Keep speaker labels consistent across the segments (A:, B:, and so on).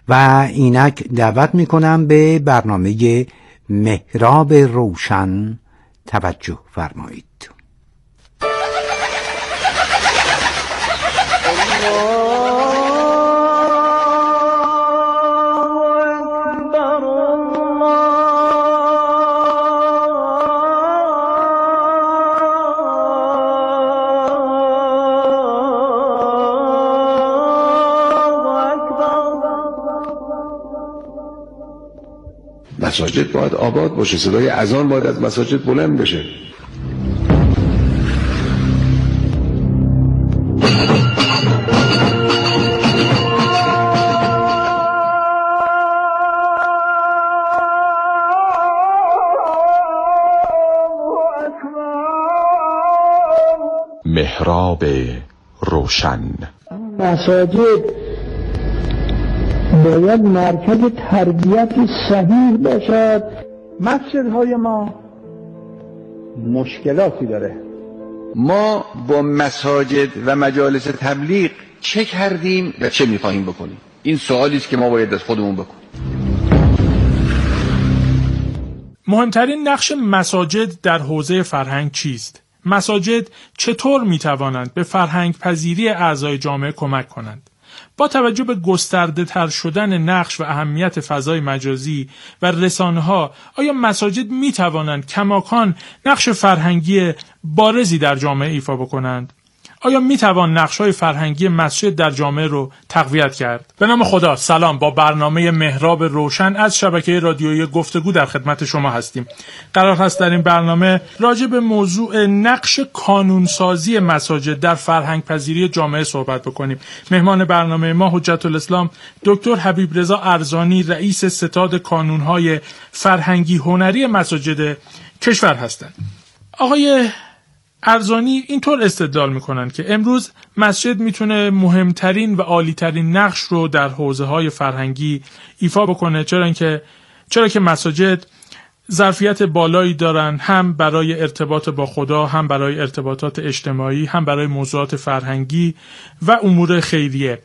A: و اینک دعوت میکنم به برنامه محراب روشن توجه فرمایید.
B: مساجد باید آباد باشه، صدای اذان باید از مساجد بلند بشه.
C: محراب روشن.
D: مساجد باید مرکز تربیت صحیح باشد. مسجدهای ما مشکلاتی داره.
E: ما با مساجد و مجالس تبلیغ چه کردیم و چه می‌خواهیم بکنیم؟ این سوالی است که ما باید از خودمون بکنیم.
F: مهمترین نقش مساجد در حوزه فرهنگ چیست؟ مساجد چطور می‌توانند به فرهنگ پذیری اعضای جامعه کمک کنند؟ با توجه به گسترده تر شدن نقش و اهمیت فضای مجازی و رسانه‌ها، آیا مساجد می توانند کماکان نقش فرهنگی بارزی در جامعه ایفا بکنند؟ آیا می توان نقش‌های فرهنگی مسجد در جامعه رو تقویت کرد؟ به نام خدا، سلام. با برنامه محراب روشن از شبکه رادیویی گفتگو در خدمت شما هستیم. قرار هست در این برنامه راجع به موضوع نقش کانونسازی مساجد در فرهنگ پذیری جامعه صحبت بکنیم. مهمان برنامه ما حجت الاسلام دکتر حبیب رضا ارزانی، رئیس ستاد کانون‌های فرهنگی هنری مساجد کشور هستند. آقای ارزانی اینطور استدلال میکنن که امروز مسجد میتونه مهمترین و عالیترین نقش رو در حوزه‌های فرهنگی ایفا بکنه، چرا که مساجد ظرفیت بالایی دارن، هم برای ارتباط با خدا، هم برای ارتباطات اجتماعی، هم برای موضوعات فرهنگی و امور خیریه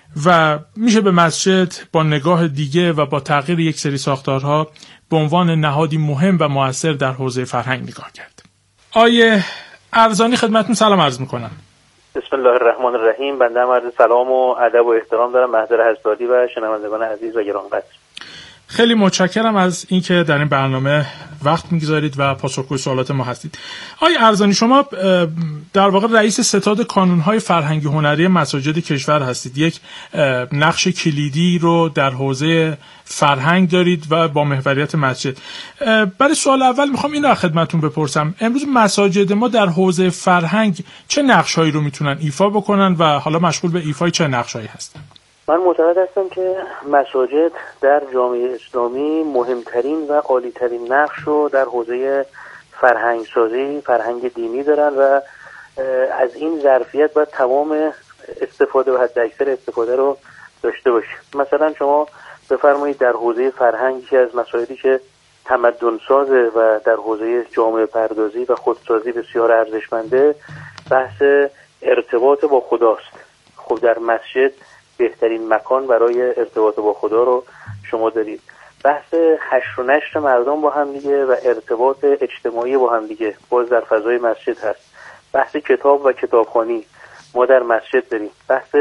F: و میشه به مسجد با نگاه دیگه و با تغییر یک سری ساختارها به عنوان نهادی مهم و مؤثر در حوزه فرهنگ نگاه کرد. آیه ارزانی خدمتتون سلام عرض میکنم.
G: بسم الله الرحمن الرحیم. بنده هم عرض سلام و ادب و احترام دارم محضر حضرتی و شنوندگان عزیز و گرانقدر.
F: خیلی متشکرم از اینکه در این برنامه وقت میگذارید و پاسخگوی سوالات ما هستید. آقای ارزانی، شما در واقع رئیس ستاد کانون‌های فرهنگی هنری مساجد کشور هستید. یک نقش کلیدی رو در حوزه فرهنگ دارید و با محوریت مسجد. برای سوال اول میخوام این رو خدمتتون بپرسم. امروز مساجد ما در حوزه فرهنگ چه نقش‌هایی رو میتونن ایفا بکنن و حالا مشغول به ایفای چه نقش‌هایی هستن؟
G: من معتقد هستم که مساجد در جامعه اسلامی مهمترین و عالیترین نقش رو در حوزه فرهنگ سازی، فرهنگ دینی دارن و از این ظرفیت باید تمام استفاده و حداکثر استفاده رو داشته باشیم. مثلا شما بفرمایید در حوزه فرهنگ که از مسائلی که تمدن سازه و در حوزه جامعه پردازی و خودسازی بسیار ارزشمنده، بحث ارتباط با خداست. خب در مسجد بهترین مکان برای ارتباط با خدا رو شما دارید. بحث حشر و نشر مردم با هم دیگه و ارتباط اجتماعی با هم دیگه باز در فضای مسجد هست. بحث کتاب و کتابخوانی ما در مسجد داریم. بحث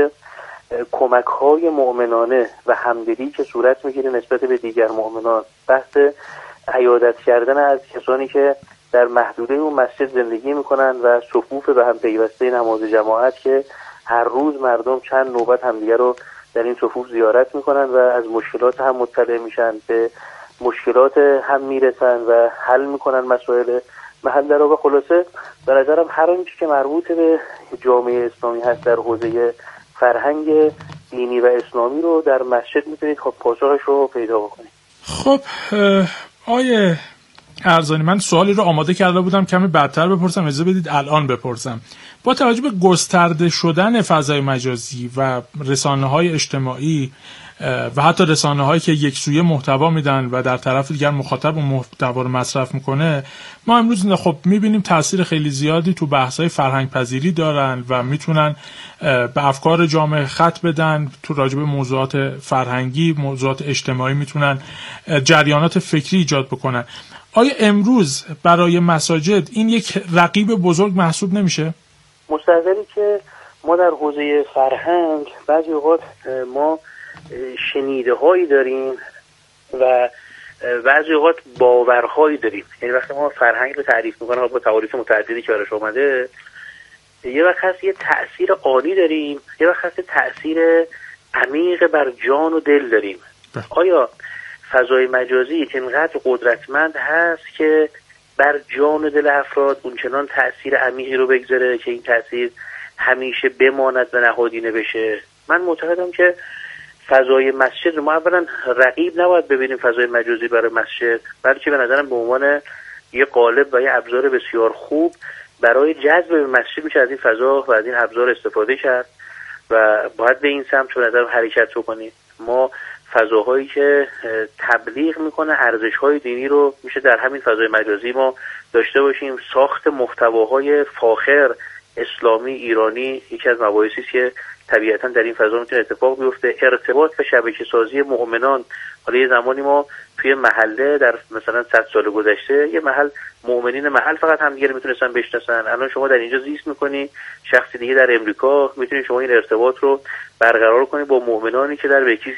G: کمک‌های مؤمنانه و همدلی که صورت می‌گیره نسبت به دیگر مؤمنان. بحث عیادت کردن از کسانی که در محدوده اون مسجد زندگی می‌کنن و صفوف به هم پیوسته نماز جماعت که هر روز مردم چند نوبت همدیگه رو در این صفوف زیارت میکنن و از مشکلات هم مطلع میشن، به مشکلات هم میرسن و حل میکنن مسائل محل در و خلاصه به نظرم هر آنچه که مربوط به جامعه اسلامی هست در حوزه فرهنگ دینی و اسلامی رو در مسجد میتونید خب پاسخش رو پیدا بکنید.
F: خب آیه ارزانی، من سوالی رو آماده کرده بودم کمی بعدتر بپرسم، اجازه بدید الان بپرسم. با توجه به گسترده شدن فضای مجازی و رسانه‌های اجتماعی و حتی رسانه‌هایی که یک سویه محتوا میدن و در طرف دیگر مخاطب اون محتوا رو مصرف میکنه، ما امروز خب میبینیم تاثیر خیلی زیادی تو بحث‌های فرهنگ پذیری دارن و میتونن به افکار جامعه خط بدن. تو راجع به موضوعات فرهنگی، موضوعات اجتماعی میتونن جریانات فکری ایجاد بکنن. آیا امروز برای مساجد این یک رقیب بزرگ محسوب نمیشه؟
G: مستحضری که ما در حوزه فرهنگ بعضی اوقات ما شنیده هایی داریم و بعضی اوقات باورهایی داریم. یعنی وقتی ما فرهنگ رو تعریف میکنیم با تعاریف متعددی که براش اومده، یه وقت هست یه تأثیر عالی داریم، یه وقت هست تأثیر عمیق بر جان و دل داریم. آیا فضای مجازی که اینقدر قدرتمند هست که بر جان و دل افراد اونچنان تأثیر عمیقی رو بگذاره که این تأثیر همیشه بماند و نهادینه بشه؟ من معتقدم که فضای مسجد ما اولا رقیب نباید ببینیم فضای مجازی برای مسجد، بلکه به نظرم به عنوان یه قالب و یه ابزار بسیار خوب برای جذب به مسجد میشه از این فضا و از این ابزار استفاده کرد و باید به این سمت به نظرم حرکت بکنیم. ما فضاهایی که تبلیغ میکنه ارزش‌های دینی رو میشه در همین فضای مجازی ما داشته باشیم. ساخت محتواهای فاخر اسلامی ایرانی یکی از مباحثی است که طبیعتا در این فضا میتونه اتفاق بیفته. ارتباط و شبکه سازی مؤمنان، حالا یه زمانی ما توی محله در مثلا 100 سال گذشته یه محل مؤمنین محل فقط همدیگه رو میتونستن بشناسن، الان شما در اینجا زیست میکنی، شخصی دیگه در امریکا میتونی شما این ارتباط رو برقرار کنی با مؤمنانی که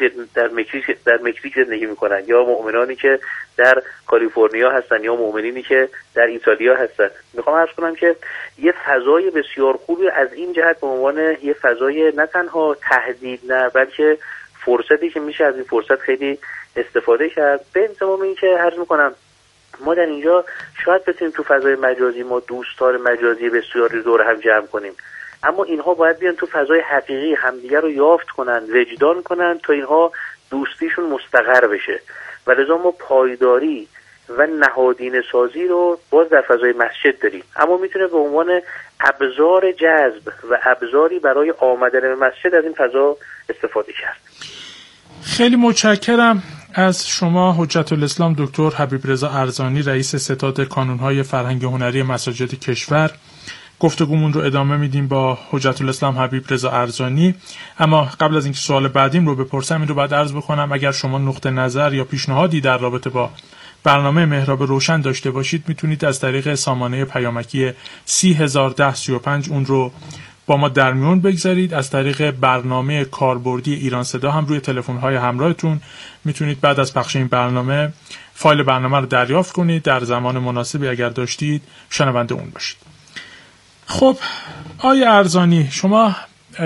G: در مکزیک زندگی میکنن، یا مؤمنانی که در کالیفرنیا هستن، یا مؤمنینی که در ایتالیا هستن. میخوام عرض کنم که یه فضای بسیار خوبی از این جهت به عنوان یه فضای نه تنها تهدید نه بلکه فرصتی که میشه از این فرصت خیلی استفاده کرد. به انضمام این که عرض میکنم ما در اینجا شاید بتونیم تو فضای مجازی ما دوستان مجازی بسیاری دور هم جمع کنیم، اما اینها باید بیان تو فضای حقیقی همدیگر رو یافت کنن، وجدان کنن تا اینها دوستیشون مستقر بشه. و لذا ما پایداری و نهادینه سازی رو باز در فضای مسجد داریم، اما میتونه به عنوان ابزار جذب و ابزاری برای آمدن به مسجد از این فضا استفاده کرد.
F: خیلی متشکرم از شما حجت الاسلام دکتر حبیب رضا ارزانی، رئیس ستاد کانون‌های فرهنگ هنری مساجد کشور. گفتگومون رو ادامه میدیم با حجت الاسلام حبیب رضا ارزانی، اما قبل از اینکه سوال بعدیم رو بپرسم این رو بعد عرض بکنم اگر شما نقطه نظر یا پیشنهادی در رابطه با برنامه محراب روشن داشته باشید میتونید از طریق سامانه پیامکی 301035 اون رو با ما در میون بگذارید. از طریق برنامه کاربردی ایران صدا هم روی تلفن‌های همراهتون میتونید بعد از پخش این برنامه فایل برنامه رو دریافت کنید، در زمان مناسبی اگر داشتید شنونده اون باشید. خب آقای ارزانی، شما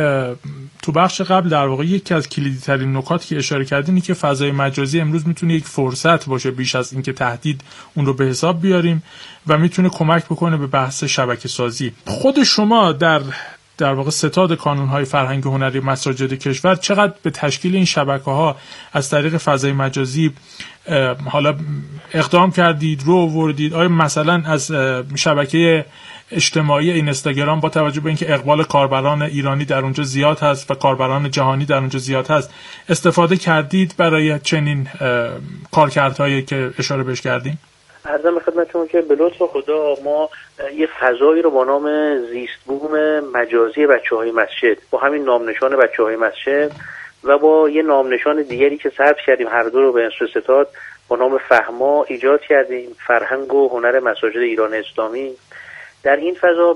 F: تو بخش قبل در واقع یکی از کلیدی ترین نکاتی که اشاره کردین اینه که فضای مجازی امروز میتونه یک فرصت باشه بیش از اینکه تهدید اون رو به حساب بیاریم و میتونه کمک بکنه به بحث شبکه سازی. خود شما در واقع ستاد کانون‌های فرهنگ هنری مساجد کشور چقدر به تشکیل این شبکه‌ها از طریق فضای مجازی حالا اقدام کردید، رو آوردید؟ آیا مثلا از شبکه اجتماعی اینستاگرام با توجه به اینکه اقبال کاربران ایرانی در اونجا زیاد هست و کاربران جهانی در اونجا زیاد هست استفاده کردید برای چنین کارکردهایی که اشاره بهش کردیم؟
G: عرضم خدمتتون که به لطف خدا ما یه فضایی رو با نام زیست بوم مجازی بچه‌های مسجد با همین نامنشان بچه‌های مسجد و با یه نامنشان دیگری که ثبت کردیم هر دو رو به انسو ستاد با نام فهما ایجاد کردیم، فرهنگ و هنر مساجد ایران اسلامی. در این فضا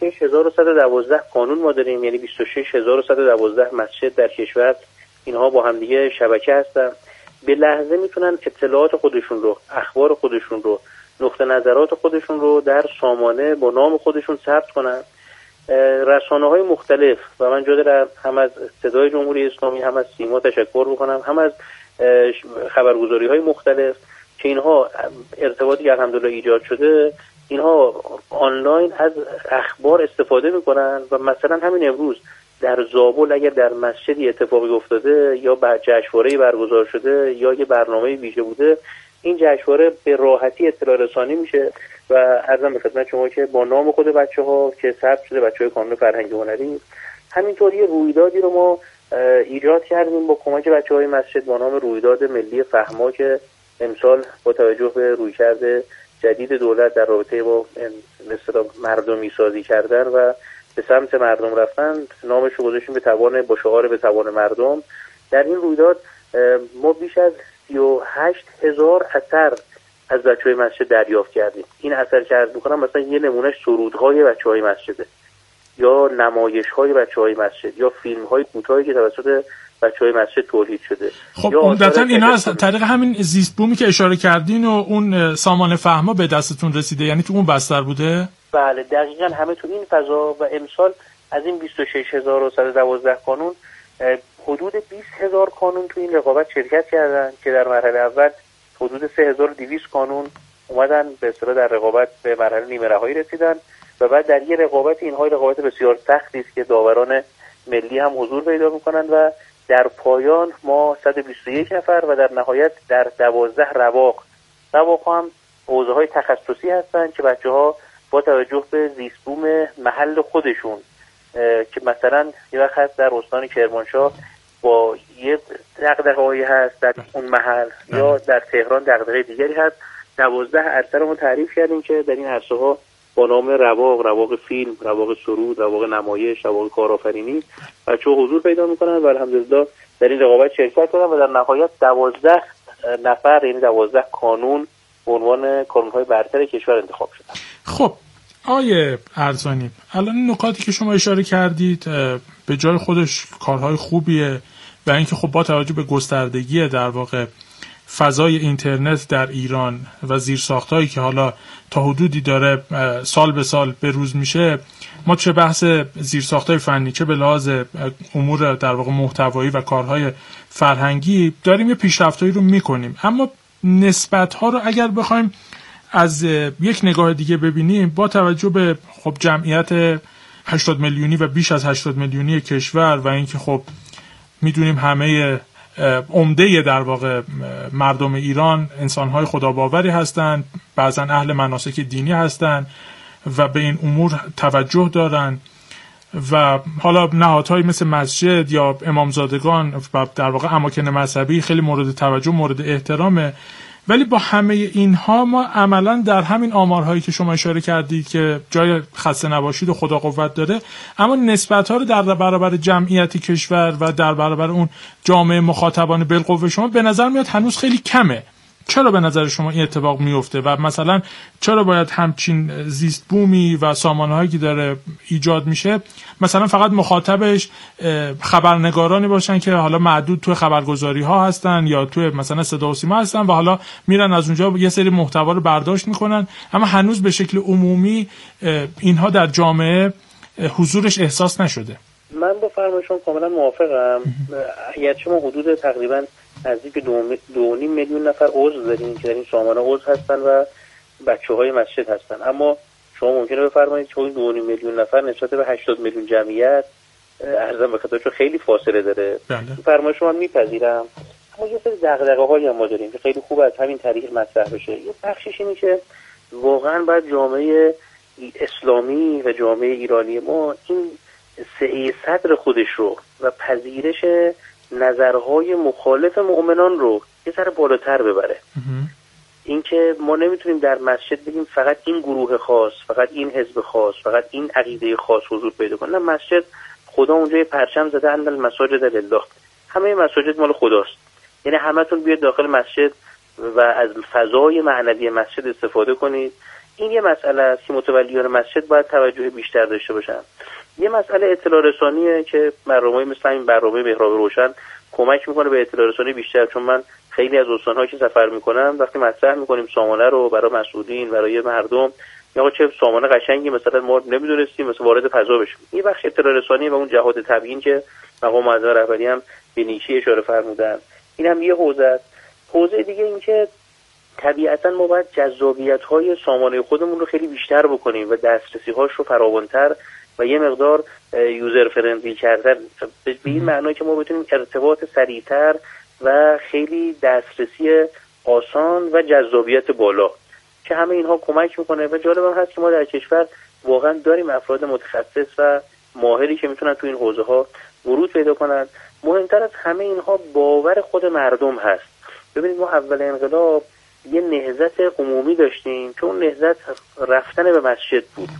G: 26112 قانون ما داریم، یعنی 26112 مسجد در کشور اینها با هم دیگه شبکه هستن. به لحظه میتونن اطلاعات خودشون رو، اخبار خودشون رو، نقطه نظرات خودشون رو در سامانه با نام خودشون ثبت کنن. رسانه‌های مختلف و من جا دارم هم از صدای جمهوری اسلامی هم از سیما تشکر بکنم، هم از خبرگزاری‌های مختلف که اینها ارتباطی که الحمدلله ایجاد شده، اینها آنلاین از اخبار استفاده میکنن و مثلا همین امروز در زابل اگر در مسجدی اتفاقی افتاده یا جشنواره‌ای برگزار شده یا یه برنامه ویژه بوده، این جشنواره به راحتی اطلاع رسانی میشه و عرضم به خدمت شما که با نام خود بچه‌ها که ثبت شده، بچه‌های کانون فرهنگ هنری. همینطور یه رویدادی رو ما ایجاد کردیم با کمک بچه‌های مسجد با نام رویداد ملی فهما که امسال با توجه به رویکرد جدید دولت در رابطه با مثلا مردمی سازی کردن و به سمت مردم رفتن نامش رو گذاشتیم با شعار به توان مردم. در این رویداد ما بیش از 38,000 اثر از بچه‌های مسجد دریافت کردیم. این اثر که عرض می‌کنم مثلا یه نمونهش سرودهای بچه‌های مسجده یا نمایش‌های بچه‌های مسجد یا فیلم‌های کوتاهی که توسط بچه‌های مسجد تولید شده.
F: خب عمدتاً اینا از طریق همین زیست بومی که اشاره کردین و اون سامان فهما به دستتون رسیده، یعنی تو اون بستر بوده؟
G: بله دقیقاً همه تو این فضا. و امسال از این 26112 قانون حدود 20,000 قانون تو این رقابت شرکت کردن که در مرحله اول حدود 3200 قانون اومدن به اصطلاح در رقابت به مرحله نیمه نهایی رسیدن و بعد در یه رقابت، اینها رقابت بسیار سختی است که داوران ملی هم حضور پیدا میکنن و در پایان ما 121 نفر و در نهایت در 12 رواق هم حوزه‌های تخصصی هستن که بچه‌ها با توجه به زیست بوم محل خودشون که مثلا یه وقت هست در استان کرمانشاه با یه دغدغه‌ای هست در اون محل یا در تهران دغدغه دیگری هست، 12 عرصه رو ما تعریف کردیم که در این عرصه‌ها با نام رواق فیلم، رواق سرود، رواق نمایش، رواق کارآفرینی بچه‌ها حضور پیدا می‌کنن و الحمدلله در این رقابت شرکت کردن و در نهایت 12 نفر یعنی 12 کانون به عنوان کانون‌های برتر کشور انتخاب شدن.
F: خب آیه ارزانی، الان این نکاتی که شما اشاره کردید به جای خودش کارهای خوبیه و اینکه خب با توجه به گستردگی در واقع فضای اینترنت در ایران و زیرساختایی که حالا تا حدودی داره سال به سال به روز میشه، ما چه بحث زیرساختای فنی چه به لحاظ امور در واقع محتوایی و کارهای فرهنگی داریم یه پیشرفتایی رو میکنیم، اما نسبت‌ها رو اگر بخوایم از یک نگاه دیگه ببینیم با توجه به خب جمعیت 80 میلیونی و بیش از 80 میلیونی کشور و اینکه خب میدونیم همه عمده در واقع مردم ایران انسان‌های خداباوری هستند، بعضا اهل مناسک دینی هستند و به این امور توجه دارن و حالا نهادهایی مثل مسجد یا امامزادگان و در واقع اماکن مذهبی خیلی مورد توجه مورد احترامه. ولی با همه اینها ما عملا در همین آمارهایی که شما اشاره کردید که جای خسته نباشید و خدا قوت داره، اما نسبت‌ها رو در برابر جمعیت کشور و در برابر اون جامعه مخاطبان بالقوه شما به نظر میاد هنوز خیلی کمه. چرا به نظر شما این اتفاق میفته و مثلا چرا باید همچین زیست بومی و سامانهایی که داره ایجاد میشه مثلا فقط مخاطبش خبرنگارانی باشن که حالا معدود توی خبرگزاری ها هستن یا توی مثلا صدا و سیما هستن و حالا میرن از اونجا یه سری محتوا رو برداشت میکنن، اما هنوز به شکل عمومی اینها در جامعه حضورش احساس نشده؟
G: من با فرمایشون کاملا موافقم. اگرچه ما حدود تقریبا نزدیک 2.5 میلیون نفر عضو داریم که در این سامانه عضو هستن و بچه‌های مسجد هستن، اما شما ممکنه بفرمایید که این 2.5 میلیون نفر نسبت به 80 میلیون جمعیت ارزم به خدمتتون خیلی فاصله داره. فرمایش من میپذیرم، اما یه سری دغدغه‌هایی هم ما داریم که خیلی خوب از همین طریق مطرح بشه. یه بخشش اینه که واقعا باید جامعه اسلامی و جامعه ایرانی ما این سعی صدر خودش رو و پذیرش نظرهای مخالف مؤمنان رو یه ذره بالاتر ببره. اینکه ما نمیتونیم در مسجد بگیم فقط این گروه خاص، فقط این حزب خاص، فقط این عقیده خاص حضور پیدا کنه. نه، مسجد خدا اونجا یه پرچم زده ان المساجد لله، همه مساجد مال خداست. یعنی همتون بیاید داخل مسجد و از فضای معنوی مسجد استفاده کنید. این یه مسئله است که متولیان مسجد باید توجه بیشتر داشته باشن. یه مسئله اطلاع رسانیه که برنامه‌ای مثل این برنامه محراب روشن کمک میکنه به اطلاع رسانی بیشتر، چون من خیلی از استان‌ها که سفر میکنم وقتی مطرح میکنیم سامانه رو برای مسئولین، برای مردم، یا چه سامانه قشنگی مثلا ما نمیدونستیم مثلا وارد فضا بشیم. این بخش اطلاع رسانی و اون جهاد تبیین که مقام معظم رهبری هم به نیکی اشاره فرمودن، این هم یه حوزه است. حوزه دیگه این که طبیعتا ما باید جذابیت‌های سامانه خودمون رو خیلی بیشتر بکنیم و دسترسی‌هاش رو فراوان‌تر و یه مقدار یوزر فرندلی کردن، به این معنی که ما بتونیم ارتباط سریعتر و خیلی دسترسی آسان و جذابیت بالا، که همه اینها کمک میکنه. و جالب هم هست که ما در کشور واقعا داریم افراد متخصص و ماهری که میتونن تو این حوزه ها ورود پیدا کنند. مهمتر از همه اینها باور خود مردم هست. ببینید ما اول انقلاب یه نهضت عمومی داشتیم که اون نهضت رفتن به مسجد بود،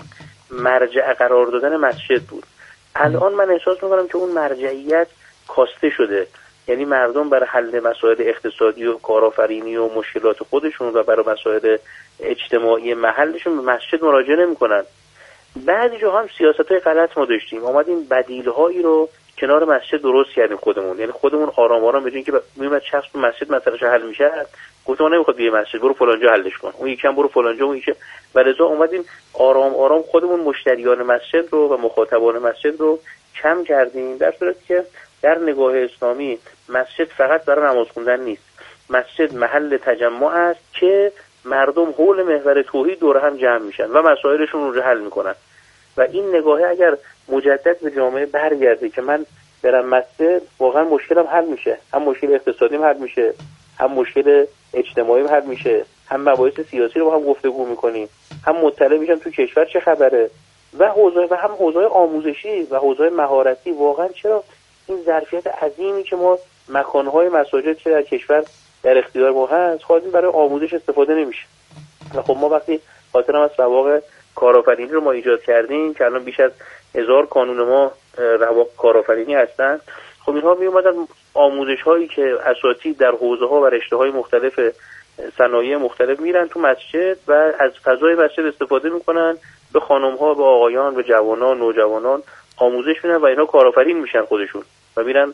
G: مرجع قرار دادن مسجد بود. الان من احساس میکنم که اون مرجعیت کاسته شده، یعنی مردم برای حل مسائل اقتصادی و کارآفرینی و مشکلات خودشون و برای مسائل اجتماعی محلشون به مسجد مراجعه نمی‌کنن. بعضی جاها هم سیاست‌های غلط ما داشتیم، اومدیم بدیل‌هایی رو کنار مسجد درست کردیم خودمون، یعنی خودمون آرام آرام بدونیم که میومد شخص تو مسجد مسئله‌اش حل میشه، گفتم نمیخواد بیای مسجد، برو فلان جا حلش کن، اون یکم برو فلان جا، اون یکی، ولذا اومدیم آرام آرام خودمون مشتریان مسجد رو و مخاطبان مسجد رو کم کردیم، در صورتی که در نگاه اسلامی مسجد فقط برای نماز خوندن نیست. مسجد محل تجمع است که مردم حول محور توحید دور هم جمع میشن و مسائلشون رو حل میکنن و این نگاهه اگر مجدد به جامعه برگرده که من برم مسجد، واقعا مشکلم حل میشه، هم مشکل اقتصادیم حل میشه، هم مشکل اجتماعیم حل میشه، هم مباحث سیاسی رو با هم گفتگو میکنیم، هم مطلع میشم تو کشور چه خبره و هم حوزه آموزشی و حوزه مهارتی. واقعا چرا این ظرفیت عظیمی که ما مکانهای مساجد چه در کشور در اختیار ما هست، خواهیم برای آموزش استفاده نمیشه. و خب ما وقتی خاطرم از رواق کارآفرینی رو ما ایجاد کردیم که الان بیش از 1000 کانون ما رواق کارآفرینی هستن، خب اینها می اومدن آموزش هایی که اساتید در حوزه ها و رشته های مختلف صنایع مختلف میرن تو مسجد و از فضای مسجد استفاده میکنن، به خانم ها، به آقایان، به جوانان، نوجوانان آموزش میدن و اینها کارآفرین میشن خودشون و میرن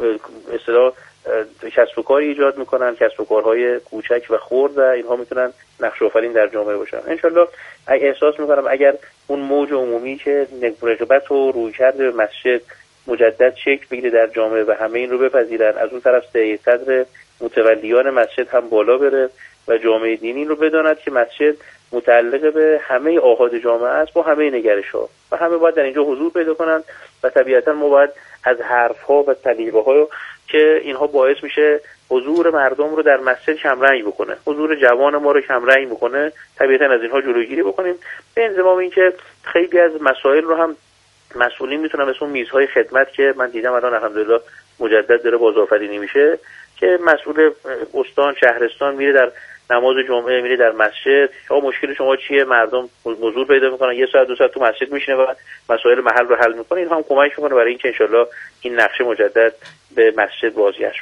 G: اصطلاح کسب و کاری ایجاد میکنن، کسب و کارهای کوچک و خرد، و اینها میتونن نقش آفرین در جامعه باشن. انشالله احساس میکنم اگر اون موج عمومی که رغبت و رویکرد به مسجد مجدد شکل بگیره در جامعه و همه این رو بپذیرن، از اون طرف صدر متولیان مسجد هم بالا بره و جامعه دینی رو بداند که مسجد متعلق به همه آحاد جامعه است با همه نگرش‌ها و همه باید در اینجا حضور پیدا کنند و طبیعتا ما باید از حرف‌ها و طلیقه‌ها که اینها باعث میشه حضور مردم رو در مسجد کمرنگ بکنه، حضور جوان ما رو کمرنگ بکنه، طبیعتا از اینها جلوگیری بکنیم. به انضمام این که خیلی از مسائل رو هم مسئولین میتونن مثل اون میزهای خدمت که من دیدم الان الحمدلله مجدد داره بازآفرینی میشه، که مسئول استان شهرستان میره در نماز جمعه، میره در مسجد، آقا مشکل شما چیه، مردم حضور پیدا میکنن، یه ساعت دو ساعت تو مسجد میشینه و مسائل محل رو حل میکنه. این هم کمک میکنه برای اینکه انشالله این نقشه مجدد به مسجد بازگشت.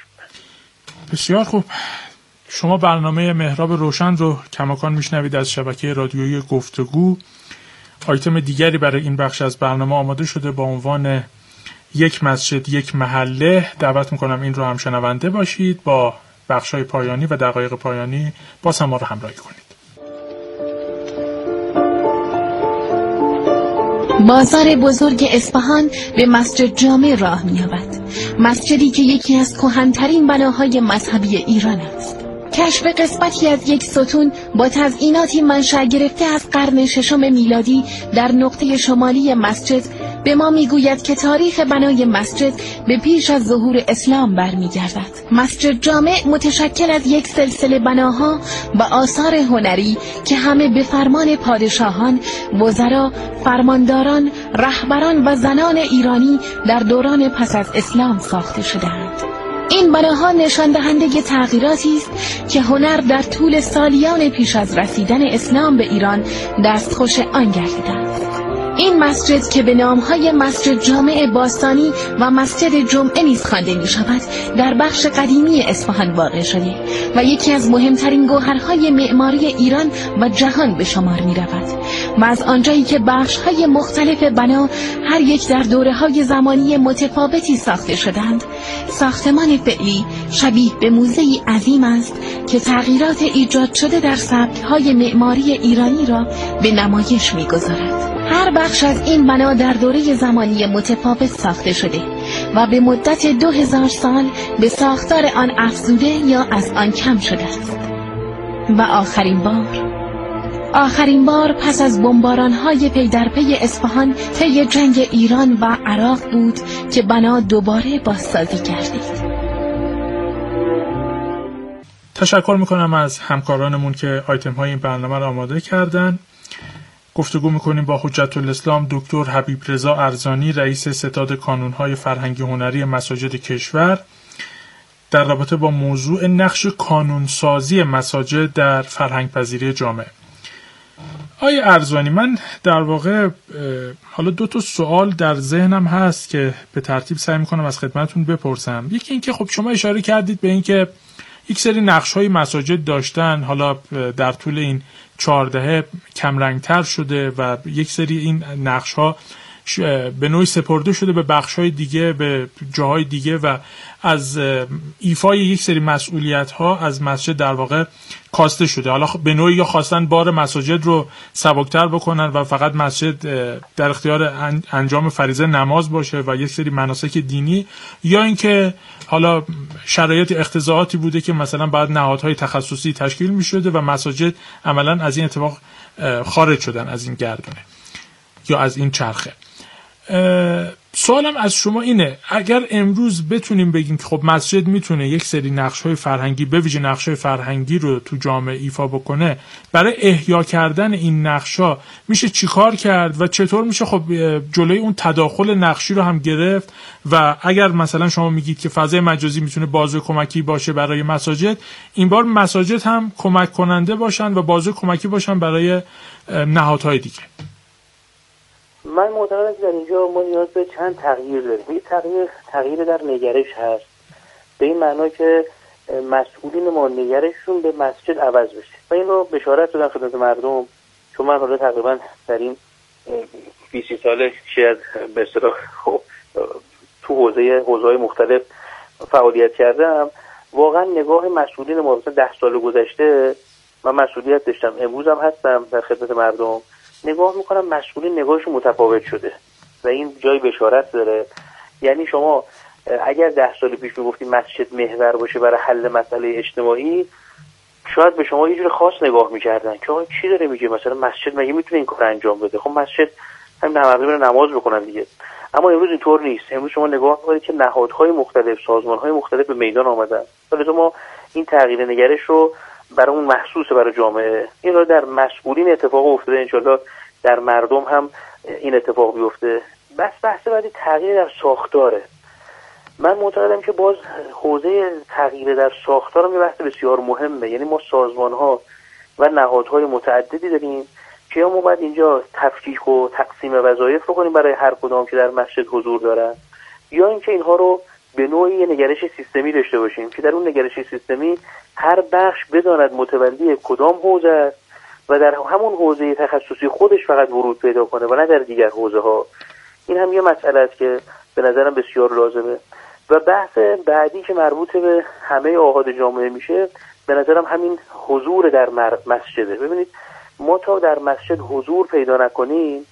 F: بسیار خوب. شما برنامه محراب روشن رو کماکان میشنوید از شبکه رادیویی گفتگو. آیتم دیگری برای این بخش از برنامه آماده شده با عنوان یک مسجد یک محله. دعوت میکنم این رو هم شنونده باشید. با بخشای پایانی و دقایق پایانی باز هم ما رو همراهی کنید.
H: بازار بزرگ اصفهان به مسجد جامع راه می‌یابد. مسجدی که یکی از کهن‌ترین بناهای مذهبی ایران است. کشف قسمتی از یک ستون با تزئیناتی منشأ گرفته از قرن ششم میلادی در نقطه شمالی مسجد به ما میگوید که تاریخ بنای مسجد به پیش از ظهور اسلام برمیگردد. مسجد جامع متشکل از یک سلسله بناها و آثار هنری که همه به فرمان پادشاهان، وزرا، فرمانداران، رهبران و زنان ایرانی در دوران پس از اسلام ساخته شده‌اند. این بناها نشان دهنده تغییراتی است که هنر در طول سالیان پیش از رسیدن اسلام به ایران دستخوش آن گردیده است. این مسجد که به نامهای مسجد جامع باستانی و مسجد جمعه نیز خوانده می شود در بخش قدیمی اصفهان واقع شده و یکی از مهمترین گوهرهای معماری ایران و جهان به شمار می رود و از آنجایی که بخشهای مختلف بنا هر یک در دوره‌های زمانی متفاوتی ساخته شدند، ساختمان فعلی شبیه به موزه‌ای عظیم است که تغییرات ایجاد شده در سبک‌های معماری ایرانی را به نمایش می‌گذارد. هر بخش از این بنا در دوره زمانی متفاوت ساخته شده و به مدت 2000 سال به ساختار آن افزوده یا از آن کم شده است. و آخرین بار پس از بمباران‌های پی در پی اصفهان طی جنگ ایران و عراق بود که بنا دوباره بازسازی گردید.
F: تشکر میکنم از همکارانمون که آیتم‌های این برنامه را آماده کردن. گفتگو میکنیم با حجت الاسلام دکتر حبیب رضا ارزانی، رئیس ستاد کانونهای فرهنگی هنری مساجد کشور، در رابطه با موضوع نقش کانونسازی مساجد در فرهنگ پذیری جامعه. آقای ارزانی، من در واقع حالا 2 سوال در ذهنم هست که به ترتیب سعی میکنم از خدمتتون بپرسم. یکی این که خب شما اشاره کردید به این که یک سری نقش‌های مساجد داشتن، حالا در طول این 4 دهه کمرنگ‌تر شده و یک سری این نقش‌ها به نوعی سپرده شده به بخش‌های دیگه، به جاهای دیگه و از ایفای یک سری مسئولیت‌ها از مسجد در واقع کاسته شده. حالا به نوعی یا خواستن بار مساجد رو سبکتر بکنن و فقط مسجد در اختیار انجام فریضه نماز باشه و یک سری مناسک دینی، یا اینکه حالا شرایط اقتضاعاتی بوده که مثلا بعد نهادهای تخصصی تشکیل می‌شده و مساجد عملاً از این اتفاق خارج شدن، از این گردونه یا از این چرخه. سوالم از شما اینه، اگر امروز بتونیم بگیم که خب مسجد میتونه یک سری نقش‌های فرهنگی، به ویژه نقش‌های فرهنگی رو تو جامعه ایفا بکنه، برای احیا کردن این نقش‌ها میشه چیکار کرد و چطور میشه خب جلوی اون تداخل نقشی رو هم گرفت؟ و اگر مثلا شما میگید که فضای مجازی میتونه بازوی کمکی باشه برای مساجد، این بار مساجد هم کمک کننده باشن و بازوی کمکی باشن برای نهادهای دیگه.
G: من معتقدم که در اینجا ما نیاز به چند تغییر داریم. یک تغییر در نگرش هست، به این معنا که مسئولین ما نگرششون به مسجد عوض بشه و این رو بشارت دادم خدمت مردم، چون من حالا تقریبا در این 20 ساله شاید به اصطلاح تو حوزه‌های مختلف فعالیت کردم. واقعا نگاه مسئولین ما مثلا 10 سال گذشته من مسئولیت داشتم، امروز هم هستم در خدمت مردم، نگاه میکنم مسئولین نگاهشون متفاوت شده و این جای بشارت داره. یعنی شما اگر 10 سال پیش میگفتید مسجد محور باشه برای حل مسئله اجتماعی، شاید به شما یه جور خاص نگاه میکردن که آقا چی داره میگه، مثلا مسجد مگه میتونه این کار انجام بده؟ خب مسجد هم مردم رو نماز بخونن دیگه. اما امروز اینطور نیست. امروز شما نگاه میکنید که نهادهای مختلف، سازمانهای مختلف به میدان آمدن. ولی ما این تغییر نگرش رو برای اون محسوسه برای جامعه، این رو در مسئولین اتفاق افتاده، انشالله در مردم هم این اتفاق بیفته. بس بحث بعدی تغییر در ساختاره. من معتقدم که باز حوزه تغییر در ساختار هم یه بحث بسیار مهمه. یعنی ما سازمان‌ها و نهادهای متعددی داریم که ما باید اینجا تفکیک و تقسیم وظایف رو کنیم برای هر کدام که در مسجد حضور دارن، یا اینکه اینها رو به نوعی یه نگرش سیستمی داشته باشیم که در اون نگرش سیستمی هر بخش بداند متولی کدام حوزه است و در همون حوزه تخصصی خودش فقط ورود پیدا کنه و نه در دیگر حوزه ها. این هم یه مسئله است که به نظرم بسیار لازمه. و بحث بعدی که مربوط به همه آحاد جامعه میشه، به نظرم همین حضور در مسجده. ببینید ما تا در مسجد حضور پیدا نکنیم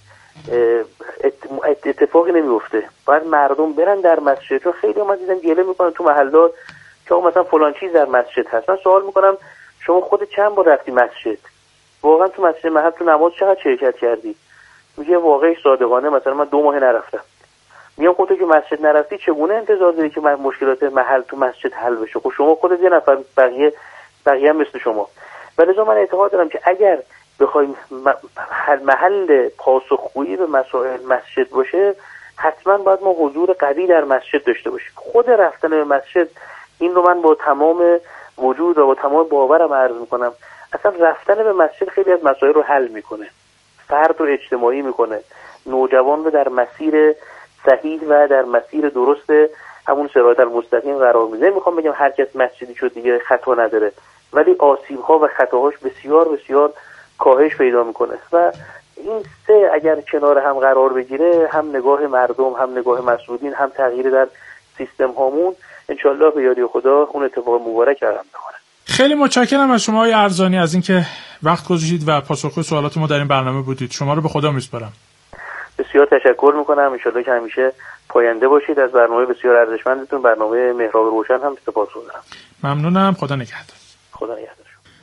G: اتفاقی نمیفته. باید مردم برن در مسجد. چون خیلی من دیدم گله میکنن تو محلات که مثلا فلان چیز در مسجد هست. من سوال میکنم شما خود چند بار رفتی مسجد؟ واقعا تو مسجد محل تو نماز چقدر شرکت کردی؟ میگه واقعا صادقانه مثلا من 2 ماه نرفتم. میگم خودت که مسجد نرفتی چگونه انتظار داری که مشکلات محل تو مسجد حل بشه؟ خب شما خودت یه نفر، بقیه هم مثل شما. ولذا من اعتقاد دارم که اگر بخوایم محل پاسخگویی به مسائل مسجد باشه، حتما باید ما حضور قوی در مسجد داشته باشیم. خود رفتن به مسجد، این رو من با تمام وجود و با تمام باورم عرض میکنم، اصلا رفتن به مسجد خیلی از مسائل رو حل میکنه، فرد رو اجتماعی میکنه، نوجوان رو در مسیر صحیح و در مسیر درست همون صراط المستقیم قرار میده. نمیخوام بگم هر کس مسجدی شد دیگه خطا نداره، ولی آسیب‌ها و خطاهاش بسیار بسیار کاهش پیدا میکنه. و این سه اگر کنار هم قرار بگیره، هم نگاه مردم، هم نگاه مسئولین، هم تغییر در سیستم هامون، انشالله به یاری خدا اون اتفاق مبارک رقم بخوره.
F: خیلی متشکرم از شما آقای ارزانی از اینکه وقت گذاشتید و پاسخگوی سوالات ما در این برنامه بودید. شما رو به خدا میسپارم.
G: بسیار تشکر میکنم. انشالله که همیشه پاینده باشید. از برنامه بسیار ارزشمندتون، برنامه محراب روشن هم سپاسگزارم.
F: ممنونم. خدا نگهدار.
G: خدا نگهدار.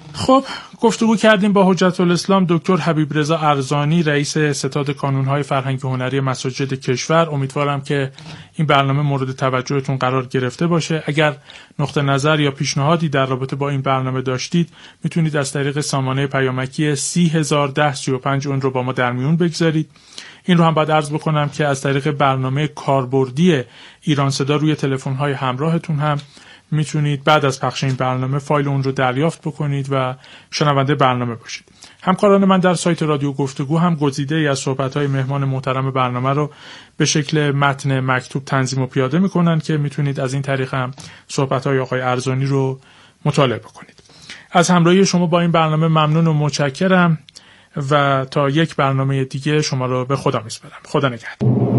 F: خب گفتگو کردیم با حجت الاسلام دکتر حبیب رضا ارزانی، رئیس ستاد کانونهای فرهنگی هنری مساجد کشور. امیدوارم که این برنامه مورد توجهتون قرار گرفته باشه. اگر نقطه نظر یا پیشنهادی در رابطه با این برنامه داشتید میتونید از طریق سامانه پیامکی 301035 اون رو با ما در میون بگذارید. این رو هم باید عرض بکنم که از طریق برنامه کاربردی ایران صدا روی تلفن‌های همراهتون هم میتونید بعد از پخش این برنامه فایل اون رو دریافت بکنید و شنونده برنامه باشید. همکاران من در سایت رادیو گفتگو هم گزیده‌ای از صحبت‌های مهمان محترم برنامه رو به شکل متن مکتوب تنظیم و پیاده میکنن که میتونید از این طریق هم صحبت‌های آقای ارزانی رو مطالعه بکنید. از همراهی شما با این برنامه ممنون و متشکرم و تا یک برنامه دیگه شما رو به خدا میسپارم. خدا نگهدار.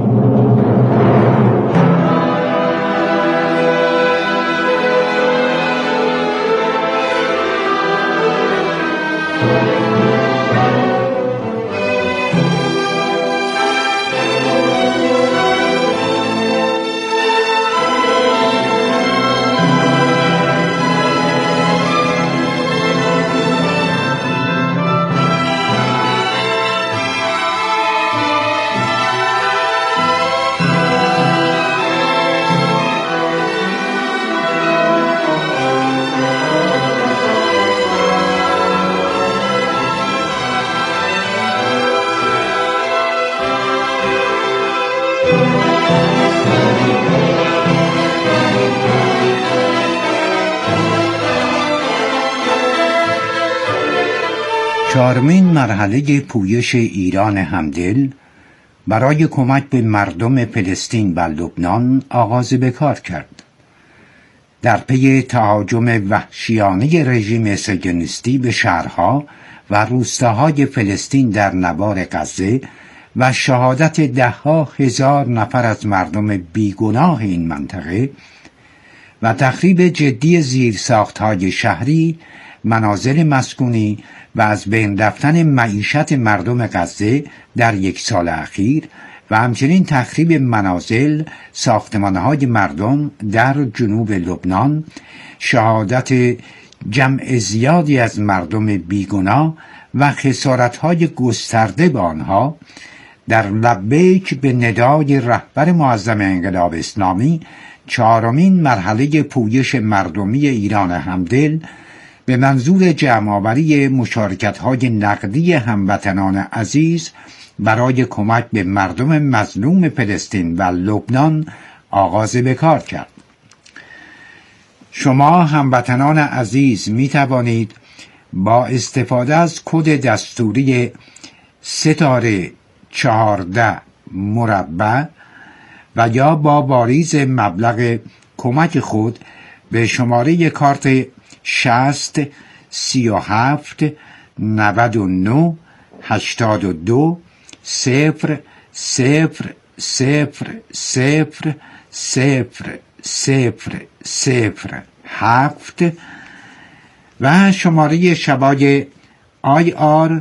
A: چهارمین مرحله پویش ایران همدل برای کمک به مردم فلسطین و لبنان آغاز به کار کرد. در پی تهاجم وحشیانه رژیم صهیونیستی به شهرها و روستاهای فلسطین در نوار غزه و شهادت ده‌ها هزار نفر از مردم بیگناه این منطقه و تخریب جدی زیرساخت‌های شهری، منازل مسکونی و از بین رفتن معیشت مردم غزه در یک سال اخیر و همچنین تخریب منازل، ساختمان‌های مردم در جنوب لبنان، شهادت جمع زیادی از مردم بیگناه و خسارت‌های گسترده به آنها، در لبیک به ندای رهبر معظم انقلاب اسلامی چهارمین مرحله پویش مردمی ایران همدل به منظور جمع‌آوری مشارکت‌های نقدی هموطنان عزیز برای کمک به مردم مظلوم فلسطین و لبنان آغاز به کار کرد. شما هموطنان عزیز می توانید با استفاده از کد دستوری ستاره 14 مربع و یا با واریز مبلغ کمک خود به شماره کارت 60 37 99 82 0 0 0 0 0 0 0 7 و شماره شبای IR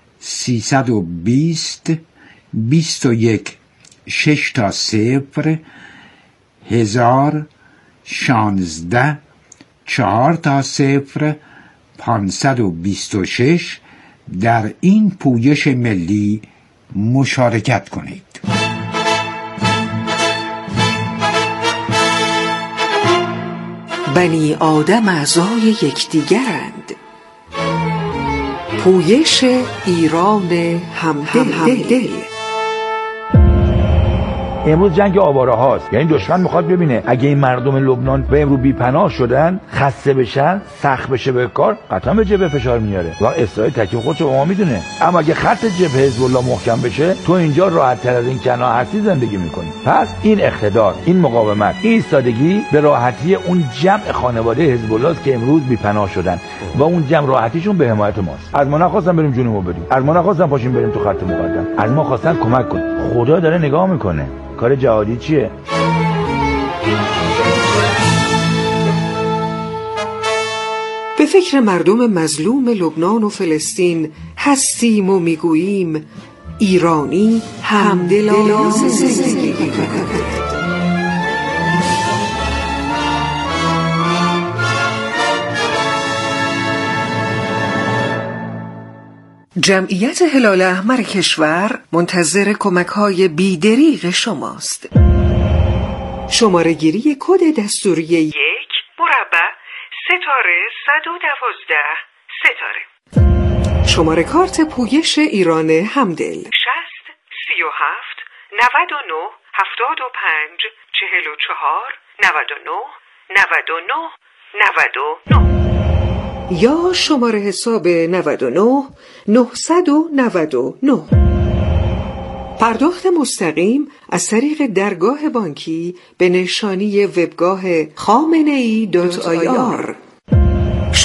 A: 320 21 6 تا 0 1000 16 4 تا 0 526 در این پویش ملی مشارکت کنید.
I: بنی آدم اعضای یکدیگرند. پویش ایران همدل.
J: امروز جنگ آواره هاست، یعنی دشمن میخواد ببینه اگه این مردم لبنان به امروز بی‌پناه شدن، خسته بشن، سخت بشه به کار، قطعا به جبهه فشار میاره و اسرائیل تکلیف خودش رو میدونه. اما اگه خط جبهه حزب الله محکم بشه، تو اینجا راحت تر از این کنار هستی زندگی میکنی. پس این اقتدار، این مقاومت، این ایستادگی به راحتی اون جمع خانواده حزب الله است که امروز بی‌پناه شدن و اون جمع راحتیشون به حمایت ماست. از ما نخواستن بریم جنوبو بریم، از ما نخواستن پاشیم بریم تو خط مقدم، از ما خواستن کمک کن. خدا داره نگاه میکنه. کار جهادی چیه؟
I: به فکر مردم مظلوم لبنان و فلسطین هستیم و میگوییم ایرانی همدلانه زندگی کند. جمعیت هلال احمر کشور منتظر کمک‌های بی‌دریغ شماست. شماره گیری کد دستوری 1 مربع ستاره 112 ستاره. شماره کارت پویش ایران همدل 60 37 99 75 44 99 99 99 یا شماره حساب 99 999. پرداخت مستقیم از طریق درگاه بانکی به نشانی وبگاه خامنه‌ای.ir